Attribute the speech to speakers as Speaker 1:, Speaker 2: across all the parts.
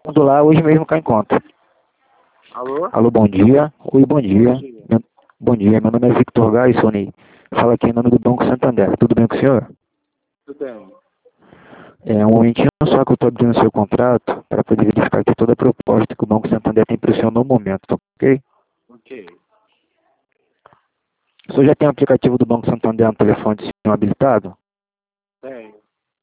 Speaker 1: mundo lá, hoje mesmo cai em conta.
Speaker 2: Alô?
Speaker 1: Alô, bom dia. Oi, bom dia.
Speaker 2: Bom dia.
Speaker 1: Bom dia, meu nome é Victor Gaisoni. Fala aqui em nome do Banco Santander. Tudo bem com o senhor?
Speaker 2: Tudo bem.
Speaker 1: Um momentinho só que eu estou abrindo o seu contrato para poder verificar aqui toda a proposta que o Banco Santander tem para o senhor no momento, ok?
Speaker 2: Ok.
Speaker 1: O senhor já tem o aplicativo do Banco Santander no telefone do senhor habilitado?
Speaker 2: Tenho.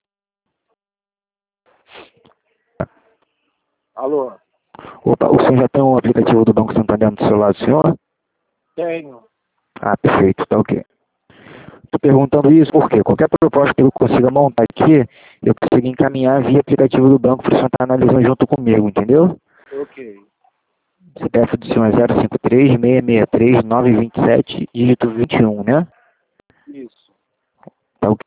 Speaker 2: Alô?
Speaker 1: Opa, o senhor já tem o aplicativo do Banco Santander no celular do senhor?
Speaker 2: Tenho.
Speaker 1: Ah, perfeito, tá ok. Estou perguntando isso porque qualquer proposta que eu consiga montar aqui, eu consigo encaminhar via aplicativo do banco para o senhor estar analisando junto comigo, entendeu?
Speaker 2: Ok.
Speaker 1: CPF do senhor é 053-663-927, dígito 21, né?
Speaker 2: Isso.
Speaker 1: Tá ok.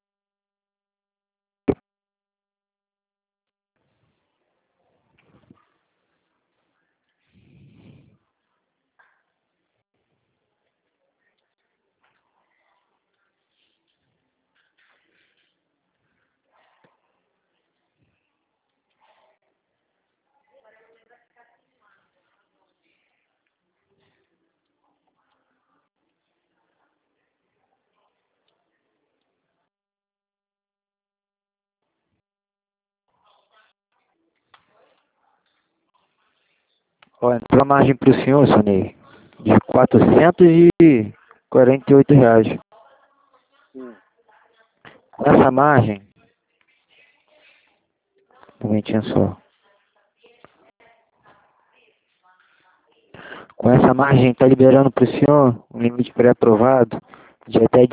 Speaker 1: Ó, entrou a margem para o senhor, Sonei, de R$ 448.
Speaker 2: Sim.
Speaker 1: Com essa margem, um momentinho só. Com essa margem, está liberando para o senhor um limite pré-aprovado de até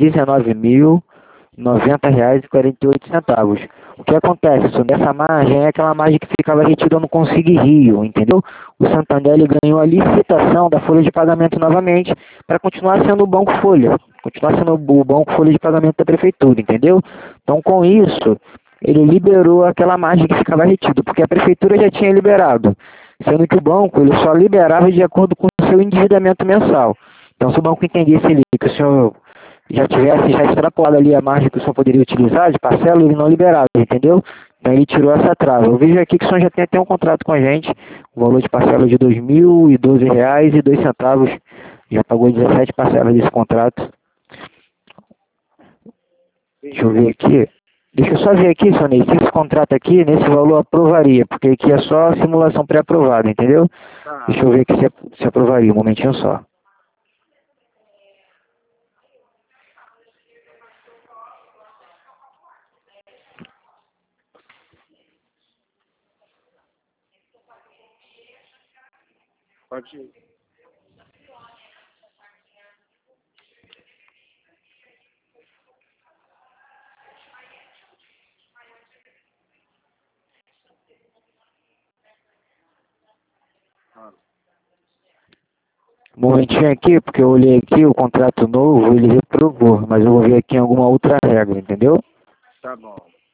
Speaker 1: R$ 19.090,48. O que acontece, senhor? Dessa margem é aquela margem que ficava retida no Consigue Rio, entendeu? O Santander ele ganhou a licitação da folha de pagamento novamente para continuar sendo o Banco Folha, continuar sendo o Banco Folha de pagamento da Prefeitura, entendeu? Então, com isso, ele liberou aquela margem que ficava retida, porque a Prefeitura já tinha liberado, sendo que o banco ele só liberava de acordo com o seu endividamento mensal. Então, se o banco entendesse ali que o senhor já tivesse já extrapolado ali a margem que o senhor poderia utilizar de parcela, ele não liberava, entendeu? Então ele tirou essa trava. Eu vejo aqui que o senhor já tem até um contrato com a gente, o valor de parcela de R$ 2.012,02, já pagou 17 parcelas desse contrato. Deixa eu ver aqui. Deixa eu só ver aqui, Sonei, se esse contrato aqui, nesse valor, aprovaria, porque aqui é só simulação pré-aprovada, entendeu?
Speaker 2: Tá.
Speaker 1: Deixa eu ver aqui se aprovaria, um momentinho só.
Speaker 2: Pode ir. Ah,
Speaker 1: Um momentinho aqui, porque eu olhei aqui o contrato novo, ele reprovou, mas eu vou ver aqui em alguma outra regra, entendeu?
Speaker 2: tá bom.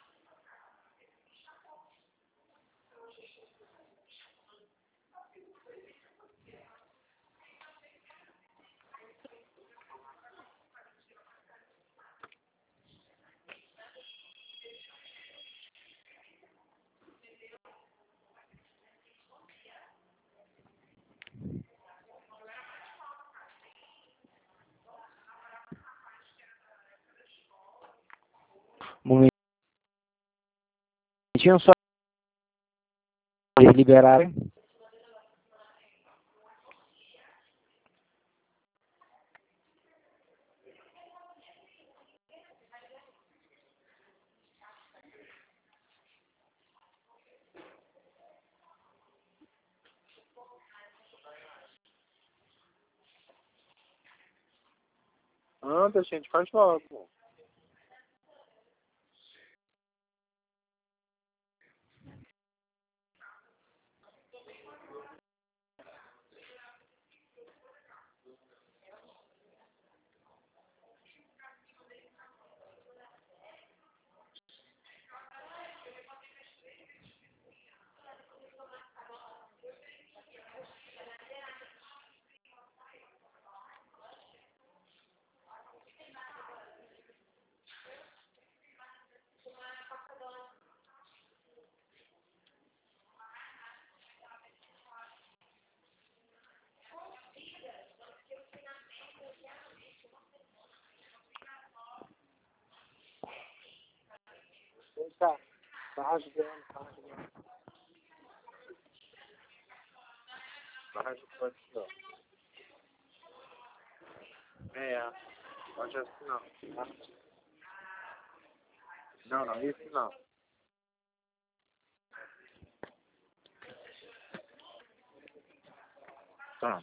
Speaker 1: Um momentinho só, eles liberaram.
Speaker 2: Anda, gente, faz logo. Tá rasgando aqui, ó. É, pode assim não. Não, não, isso não. Tá.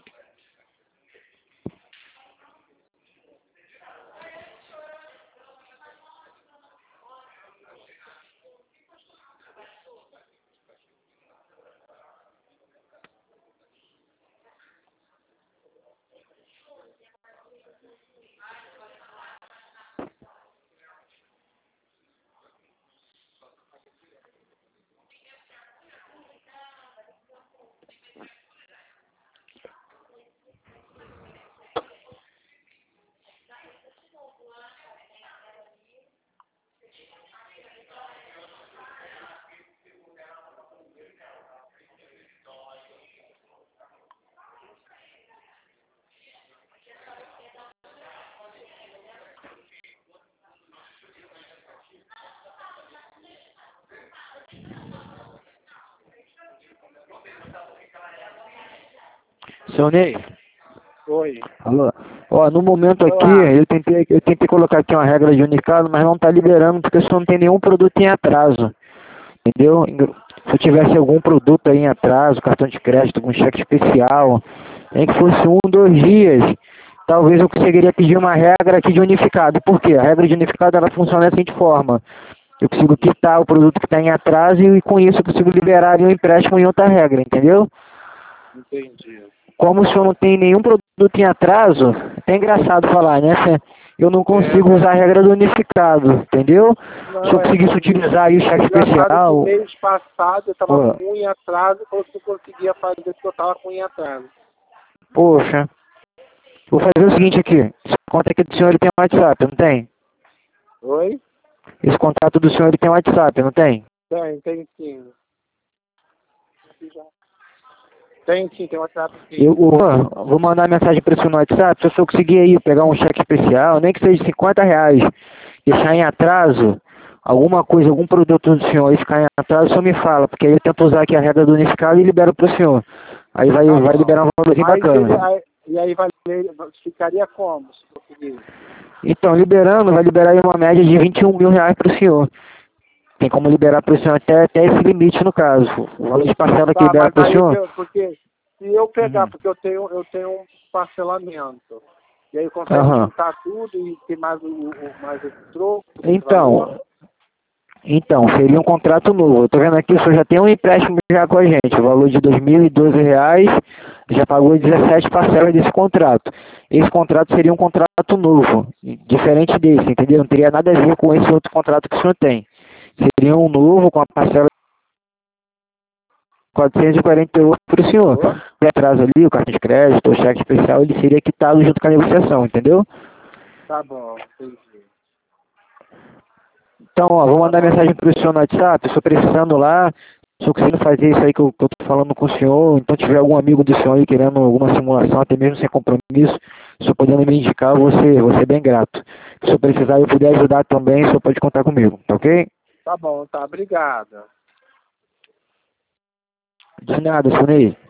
Speaker 1: Seu Ney,
Speaker 2: Oi.
Speaker 1: alô? Ó, no momento aqui,
Speaker 2: Olá.
Speaker 1: eu tentei colocar aqui uma regra de unicado, mas não está liberando porque só não tem nenhum produto em atraso. Entendeu? Se eu tivesse algum produto aí em atraso, cartão de crédito, algum cheque especial, nem que fosse 1, 2 dias, talvez eu conseguiria pedir uma regra aqui de unificado. Por quê? A regra de unificado ela funciona da seguinte forma. Eu consigo quitar o produto que está em atraso e com isso eu consigo liberar ali um empréstimo em outra regra, entendeu?
Speaker 2: Entendi.
Speaker 1: Como o senhor não tem nenhum produto em atraso, é até engraçado falar, né? Eu não consigo usar a regra do unificado, entendeu? Se eu
Speaker 2: Não,
Speaker 1: conseguisse utilizar aí o cheque
Speaker 2: engraçado que
Speaker 1: especial,
Speaker 2: mês passado eu tava
Speaker 1: pô,
Speaker 2: com um em atraso, falou que eu conseguia fazer porque eu tava com um em atraso.
Speaker 1: poxa, vou fazer o seguinte aqui. Esse contato aqui do senhor ele tem WhatsApp, não tem?
Speaker 2: Oi?
Speaker 1: Esse contato do senhor ele tem WhatsApp, não tem?
Speaker 2: Tem sim. Tem sim, tem WhatsApp sim.
Speaker 1: Eu vou mandar mensagem para o senhor no WhatsApp, se o senhor conseguir aí pegar um cheque especial, nem que seja de R$ 50, deixar em atraso, alguma coisa, algum produto do senhor aí ficar em atraso, só me fala, porque aí eu tento usar aqui a regra do unificado e libero para o senhor. Aí vai
Speaker 2: Tá bom.
Speaker 1: liberar um valorzinho
Speaker 2: Mas ele,
Speaker 1: bacana.
Speaker 2: e aí ficaria como, se conseguir?
Speaker 1: Então, liberando, vai liberar aí uma média de R$ 21.000 para o senhor. Tem como liberar para o senhor até esse limite, no caso. O valor de parcela que
Speaker 2: Tá,
Speaker 1: libera
Speaker 2: mas
Speaker 1: para o senhor.
Speaker 2: porque se eu pegar,
Speaker 1: Uhum.
Speaker 2: porque eu tenho um parcelamento, e aí consegue
Speaker 1: Aham.
Speaker 2: juntar tudo e ter mais o troco desse valor?
Speaker 1: Então, seria um contrato novo. Eu tô vendo aqui, o senhor já tem um empréstimo já com a gente, o valor de R$ 2.012, já pagou 17 parcelas desse contrato. Esse contrato seria um contrato novo, diferente desse, entendeu? Não teria nada a ver com esse outro contrato que o senhor tem. Seria um novo com a parcela de 448 para o senhor.
Speaker 2: Alô?
Speaker 1: O atraso ali, o cartão de crédito, o cheque especial, ele seria quitado junto com a negociação, entendeu?
Speaker 2: Tá bom, entendi.
Speaker 1: Então, ó, vou
Speaker 2: Tá
Speaker 1: mandar
Speaker 2: bom.
Speaker 1: mensagem para o senhor no WhatsApp, estou precisando lá, se eu conseguindo fazer isso aí que eu tô falando com o senhor, então tiver algum amigo do senhor aí querendo alguma simulação, até mesmo sem compromisso, se eu podendo me indicar, eu vou ser bem grato. Se eu precisar e eu puder ajudar também, o senhor pode contar comigo, tá ok?
Speaker 2: Tá bom, tá. Obrigado.
Speaker 1: De nada, Sunei.